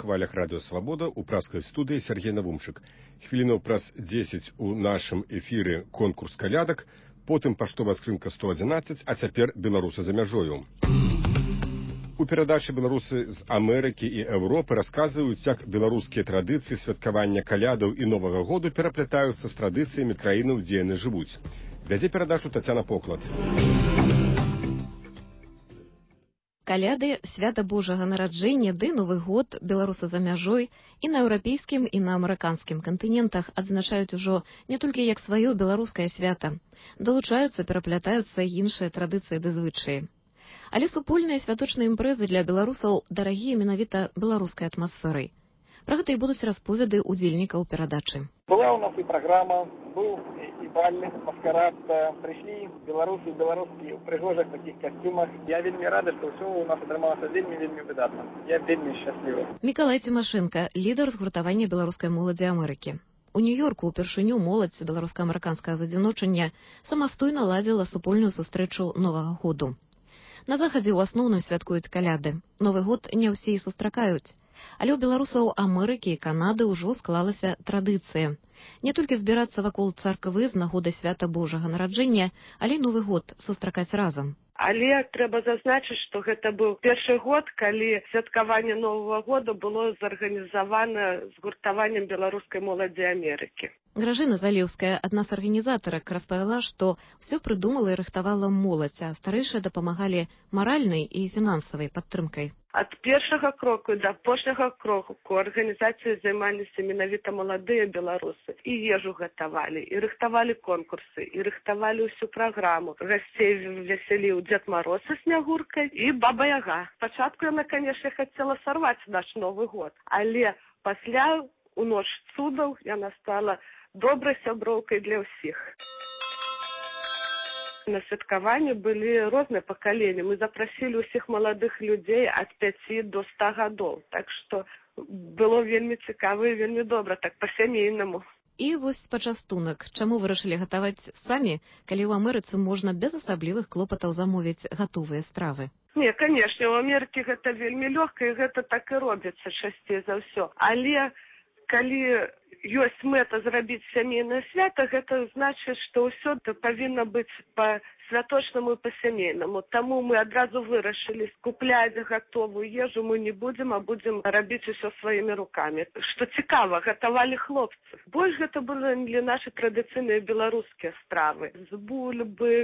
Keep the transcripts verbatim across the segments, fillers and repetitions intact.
хвалях радыё Свабода ў праскай студыі Сергей Навумчык. Хвілінаў праз дзесяць у нашым эфіры конкурс калядак, потым паштовая скрынка сто адзінаццаць, а цяпер беларусы за мяжою. У перадачы беларусы з Амерыкі і Еўропы расказваюць, як беларускія традыцыі святкавання калядаў і Новага году пераплятаюцца з традыцыямі краінаў, дзе яны жывуць. Вядзе перадачу Тацяна Поклад. Каляды, свята Божага нараджэння ды Новы год беларусы за мяжой і на еўрапейскім і на амерыканскім кантынентах адзначаюць ужо не толькі як сваё беларускае свята. Далучаюцца, пераплятаюцца іншыя традыцыі ды звычаі. Але супольныя святочныя імпрэзы для беларусаў дарагія менавіта беларускай атмасферай. Пра гэта і будуць расповеды ўдзельнікаў перадачы. Была у нас і праграма, быў і бальны маскарад, прыйшлі беларусы і беларускі ў прыгожых такіх касцюмах. Я вельмі рады, што ўсё у нас атрымалася вельмі-вельмі выдатна. Я вельмі шчаслівы. Мікалай Цімашэнка, лідар згуртавання беларускай моладзі Амерыкі. У Нью-Йорку ўпершыню моладзь беларуска-амерыканскага задзіночання самастойна ладзіла супольную сустрэчу Новага году. На захадзе ў асноўным святкуюць каляды. Новы год не ўсе і сустракаюць. Але ў беларусаў Амерыкі і Канады ўжо склалася традыцыя. Не толькі збірацца вакол царквы з нагоды свята Божага нараджэння, але і Новы год сустракаць разам. Але трэба зазначыць, што гэта быў першы год, калі святкаванне Новага года было зарганізавана згуртаваннем беларускай моладзі Амерыкі. Гражына Залеўская, адна з арганізатарак, распавяла, што ўсё прыдумала і рыхтавала моладзь, а старэйшыя дапамагалі маральнай і фінансавай падтрымкай. Ад першага кроку да апошняга кроку арганізацыі займаліся менавіта маладыя беларусы. І ежу гатавалі, і рыхтавалі конкурсы, і рыхтавалі ўсю праграму. Гасцей весяліў Дзед Мароз са Снягуркай і Баба Яга. Спачатку яна, канешне, хацела сарваць наш Новы год, але пасля, у ноч цудаў, яна стала добрай сяброўкай для ўсіх. На святкаванні былі розныя пакаленні. Мы запрасілі ўсіх маладых людзей ад пяці до ста гадоў. Так што было вельмі цікава і вельмі добра, так па-сямейнаму. І вось пачастунак. Чаму вырашылі гатаваць самі, калі ў Амерыцы можна без асаблівых клопатаў замовіць гатовыя стравы? Не, канешне, у Амерыкі гэта вельмі лёгка, і гэта так і робіцца часцей за ўсё. Але калі ёсць мэта зрабіць сямейнае свята, гэта значыць, што ўсё павінна быць па-святочнаму і па-сямейнаму. Таму мы адразу вырашылі скупляць гатовую ежу мы не будзем, а будзем рабіць усё сваімі рукамі. Што цікава, гатавалі хлопцы. Больш гэта былі для нашы традыцыйныя беларускія стравы. З бульбы,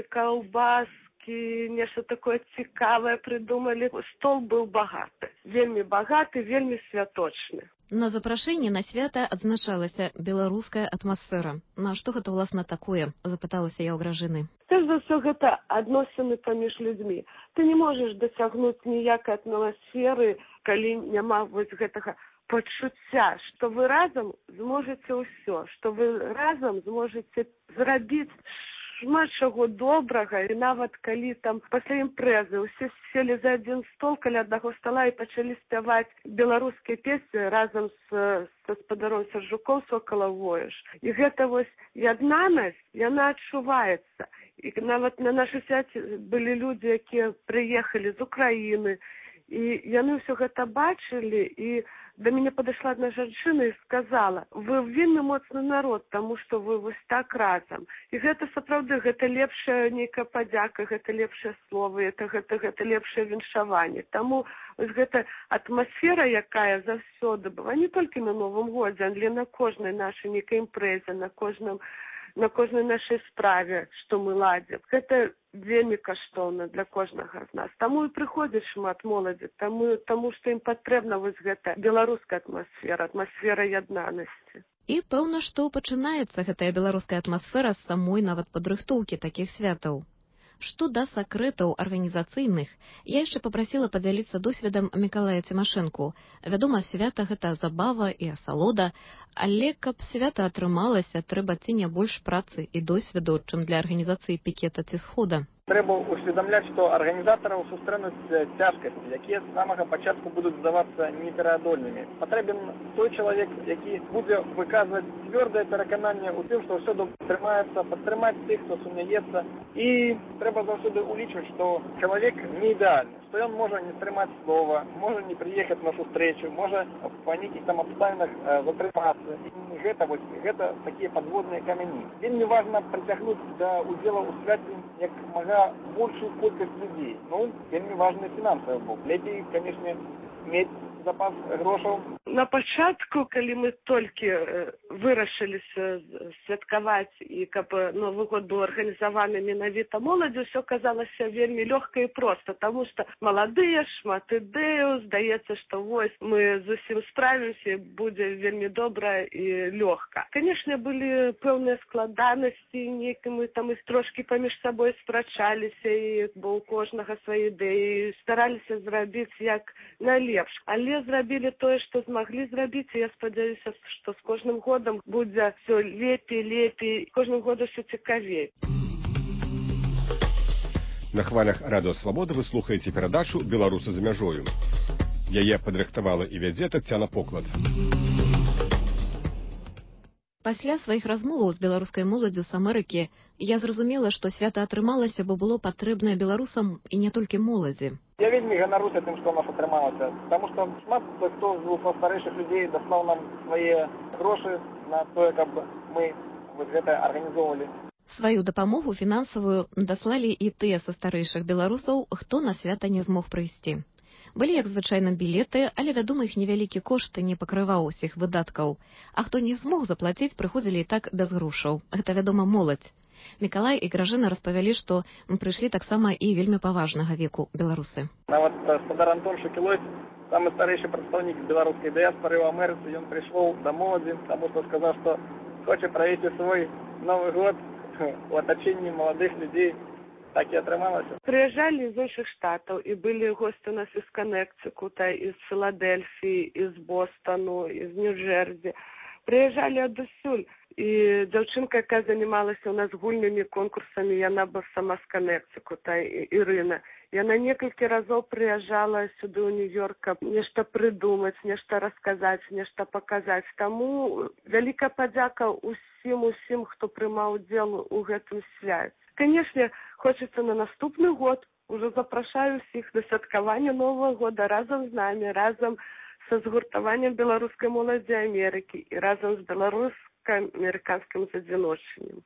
каўбаскі, нешта такое цікавае прыдумалі. Стол быў багаты. Вельмі багаты, вельмі святочны. На запрашэнні на свята адзначалася беларуская атмасфера. На што гэта, ўласна, такое? Запыталася я ў Гражыны. Перш за ўсё, гэта адносіны паміж людзьмі. Ты не можаш дасягнуць ніякай атмасферы, калі няма вось гэтага пачуцця, што вы разам зможаце ўсё, што вы разам зможаце зрабіць шмат чаго добрага, і нават калі там пасля імпрэзы ўсе селі за адзін стол каля аднаго стола і пачалі спяваць беларускія песні разам з гаспадаром Сяржуком «Сокала воеш». І гэта вось яднанасць, яна адчуваецца. І нават на нашай свяце былі людзі, якія прыехалі з Украіны, і яны ўсё гэта бачылі, і да мяне падышла адна жанчына і сказала: вы вельмі моцны народ, таму што вы вось так разам. І гэта сапраўды, гэта лепшая нейкая падзяка, гэта лепшыя словы, гэта, гэта, гэта лепшае віншаванне. Таму вось гэта атмасфера, якая заўсёды была, не толькі на Новым годзе, але на кожнай нашай нейкай імпрэзе, на кожным на кожнай нашай справе, што мы ладзім. Гэта вельмі каштоўна для кожнага з нас. Таму і прыходзіць шмат моладзі, таму, таму што ім патрэбна вось гэта беларуская атмасфера, атмасфера яднанасці. І пэўна, што пачынаецца гэтая беларуская атмасфера з самой нават падрыхтоўкі такіх святаў. Што да сакрэтаў арганізацыйных, я яшчэ папрасіла падзяліцца досведам Мікалая Цімашэнку. Вядома, свята гэта забава і асалода, але каб свята атрымалася, трэба ці не больш працы і досведу, чым для арганізацыі пікета ці схода. Трэба усведамляць, што арганізатараў сустрэнуць цяжкасці, якія з самага пачатку будуць здавацца непераадольнымі. Патрэбен той чалавек, які будзе выказваць цвёрдае перакананне ў тым, што ўсё добра атрымаецца, падтрымаць тых, хто сумняецца. І трэба заўсёды ўлічваць, што чалавек не ідэальны, што ён можа не стрымаць слова, можа не прыехаць на сустрэчу, можа па нейкіх там абставінах затрымацца. Гэта вось, гэта такія падводныя камяні. Вельмі важна прыцягнуць да удзела ў свяце як мага большую колькасць людзей. Ну, вельмі важны фінансавы бок. Лепей, канешне, мець запас грошаў. На пачатку, калі мы толькі вырашылі святкаваць і каб Новы год быў арганізаваны менавіта моладзю, ўсё казалася вельмі лёгка і проста, таму што маладыя, шмат ідэяў, здаецца, што вось мы зусім справімся, будзе вельмі добра і лёгка. Канешне, былі пэўныя складанасці, нейкі мы там і трошкі паміж сабой спрачаліся, і бо ў кожнага свае ідэі, стараліся зрабіць як найлепш. Але зрабілі тое, што змаглі зрабіць, і я спадзяюся, што з кожным годам будзе все лепей, лепей, кожным годам все цікавей. На хвалях Радыё Свабода вы слухаеце перадачу «Беларусы за мяжою». Яе падрыхтавала і вядзе Таццяна Поклад. Пасля сваіх размоваў з беларускай моладдзю з Амерыкі я зразумела, што свята атрымалася, бо было патрэбнае беларусам і не толькі моладзі. Я вельмі ганаруся тым, што у нас атрымалася, таму што шмат хто з старэйшых людзей даслаў нам свае грошы на тое, каб мы вот гэта арганізоўвалі. Сваю дапамогу фінансавую даслалі і тыя са старэйшых беларусаў, хто на свята не змог прыйсці. Былі, як звычайна, білеты, але, вядома, іх невялікі кошт не пакрываў усіх выдаткаў. А хто не змог заплаціць, прыходзілі і так без грошаў. Гэта, вядома, моладзь. Мікалай і Гражына распавялі, што прыйшлі таксама і вельмі паважнага веку беларусы. Нават спадар Антон Шукілойц, самы старэйшы прадстаўнік беларускай дыяспары ў Амерыцы, ён прыйшоў да моладзі, таму што сказаў, што хоча правесці свой Новы год у атачэнні маладых людзей. Так і атрымалася. Прыязджалі з іншых штатаў, і былі госці у нас з Каннектикута, з Філадельфіі, з Бостону, з Нью-Джерсі. Прыязджалі адусюль. І дзяўчынка, якая занімалася у нас гульнымі конкурсамі, яна была сама з Каннектикута, Ірына. Яна некалькі разоў прыязджала сюды ў Нью-Йорк, каб нешта прыдумаць, нешта расказаць, нешта паказаць. Таму вялікая падзяка ўсім, усім, хто прымаў удзел у гэтым свяце. Канешне, хочацца на наступны год. Ужо запрашаю ўсіх да святкавання Новага года разам з намі, разам са згуртаваннем беларускай моладзі Амерыкі і разам з беларуска-амерыканскім задзіночаннем.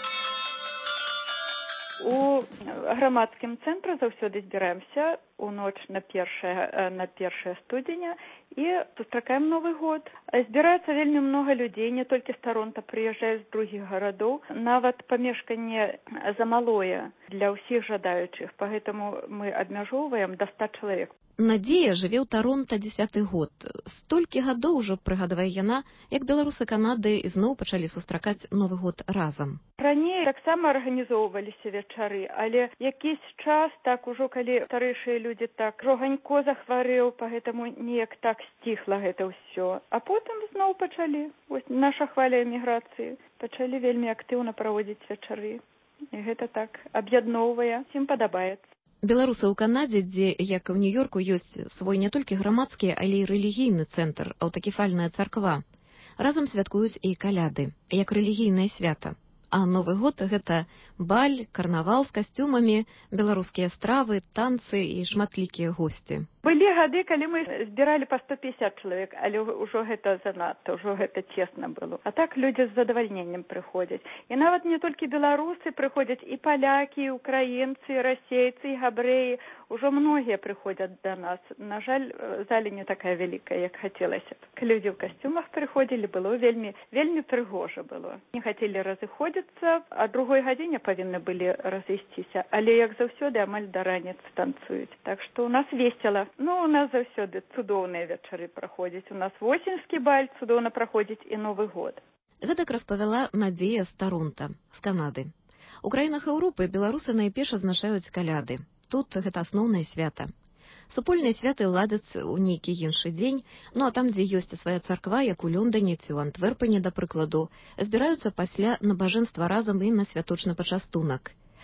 У грамадскім цэнтры заўсёды збіраемся у ноч на першае на першае студзеня і сустракаем Новы год. Збіраецца вельмі многа людзей, не толькі з Таронта, прыязджаюць з другіх гарадоў. Нават памешканне замалое для ўсіх жадаючых, пагэтаму мы абмяжоўваем да ста чалавек. Надзея жыве ў Таронта дзесяты год. Столькі гадоў ужо, прыгадвае яна, як беларусы Канады ізноў пачалі сустракаць Новы год разам. Раней таксама арганізоўваліся вечары, але якийсь час, так ужо калі старэйшыя людзі так, жоганько захварэў, пагэтаму неяк так сціхла гэта ўсё. А потым зноў пачалі. Вось наша хваля эміграцыі. Пачалі вельмі актыўна праводзіць вечары. І гэта так аб'ядноўвае, всім падабаецца. Беларусы ў Канадзе, дзе, як у Нью-Йорку, ёсць свой не толькі грамадскі, але і рэлігійны цэнтр, аўтакефальная царква. Разам святкуюць і каляды, як рэлігійнае свята. А Новы год – гэта баль, карнавал з касцюмамі, беларускія стравы, танцы і шматлікія госці. Былі гады, калі мы збіралі па сто пятьдесят чалавек, але ўжо гэта занадта, ўжо гэта цесна было. А так людзі з задавальненнем прыходзяць. І нават не толькі беларусы прыходзяць, і палякі, і украінцы, і расейцы, і габрэі. Ужо многія прыходзяць да нас. На жаль, залі не такая вялікая, як хацелася. Людзі ў касцюмах прыходзілі, было вельмі, вельмі прыгожа было. Не хацелі разыходзіцца, а другой гадзіне павінны былі разысціся. Але, як заўсёды, амаль да раніцы танцуюць. Так што у нас весела. Ну, у нас заўсёды цудоўныя вечары праходзяць. У нас восеньскі баль цудоўна праходзіць і Новы год. Гэтак распавяла Надзея з Таронта, з Канады. У краінах Еўропы беларусы найперш адзначаюць каляды. Тут гэта асноўнае свята. Супольныя святы ладзяцца ў нейкі іншы дзень, ну а там, дзе ёсць свая царква, як у Лёндане ці ў Антверпене, да прыкладу, збіраюцца пасля набажэнства разам і на святочны пачастунак.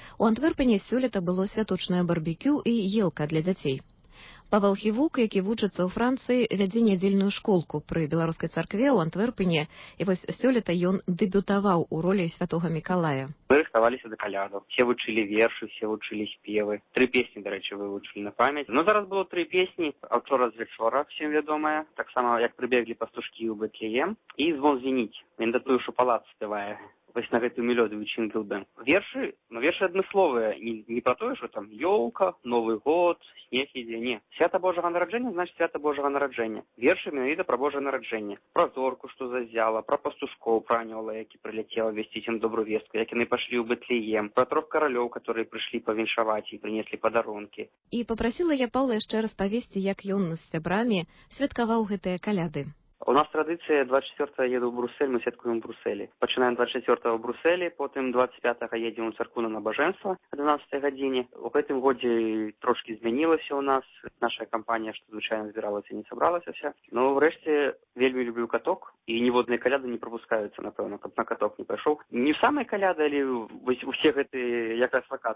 У Антверпені сёлета было святочнае барбекю і елка для дзяцей. Павел Хівук, які вучыцца ў Францыі, вядзе нядзельную школку пры беларускай царкве ў Антверпені, і вось сёлета ён дэбютаваў у ролі святога Мікалая. Мы рыхтаваліся да калядаў. Все вучылі вершы, все вучылі спевы. Тры песні, дарэчы, вывучылі на памяць. Ну, зараз было тры песні. «Аўчора з вечора», всем вядомая. Таксама, як прыбеглі пастушкі ў Бэтлеем. І «Звон звініць». Ён да тую, што палац спявае. Вось на гэтую мелодыю Jingle Bell. Вершы, ну, вершы адмысловыя. Не, не про тое, што там ёлка, Новы год, снег ідзе. Не. Свята Божага нараджэння, значит, свята Божага нараджэння. Вершы менавіта пра Божае нараджэнне. Пра зорку, што заззяла, пра пастушкоў, пра анёла, які прыляцела весціць ім добрую вестку, як яны пашлі ў Бэтлеем, пра трох каралёў, которые прыйшлі павіншаваць і прынеслі падарункі. І папрасіла я Паўла яшчэ распавесці, як ён з сябрамі святкаваў гэтыя каляды. У нас традыцыя двадцать четвёртого еду ў Брусель, мы святкуем ў Брусселі. Пачынаем двадцать четвёртого ў Брусселі, потым двадцать пятого едзем у царкву на набажэнства о дванаццатай гадзіне. У гэтым годзе трошкі змянілася ў нас. Наша кампанія, што звычайна збіралася, не сабралася вся. Но ўрэшце вельмі люблю каток, і ніводныя каляды не прапускаюцца, напэўна, каб на каток не пайшоў. Не самыя каляды, але усе гэтыя якраз вакацыі.